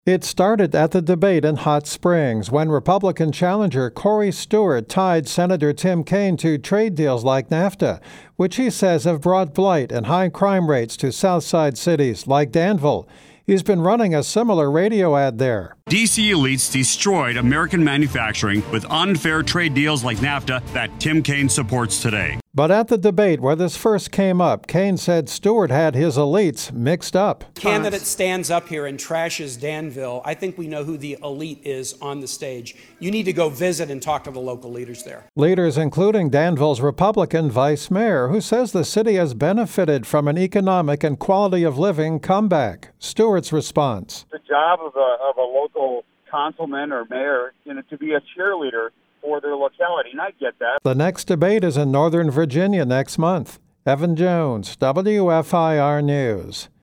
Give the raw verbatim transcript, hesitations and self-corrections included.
It started at the debate in Hot Springs when Republican challenger Corey Stewart tied Senator Tim Kaine to trade deals like NAFTA, which he says have brought blight and high crime rates to Southside cities like Danville. He's been running a similar radio ad there. D C elites destroyed American manufacturing with unfair trade deals like NAFTA that Tim Kaine supports today. But at the debate where this first came up, Kaine said Stewart had his elites mixed up. Candidate stands up here and trashes Danville. I think we know who the elite is on the stage. You need to go visit and talk to the local leaders there. Leaders including Danville's Republican vice mayor, who says the city has benefited from an economic and quality of living comeback. Stewart's response. The job of a, of a local councilman or mayor, you know, to be a cheerleader for their locality, and I get that. The next debate is in Northern Virginia next month. Evan Jones, W F I R News.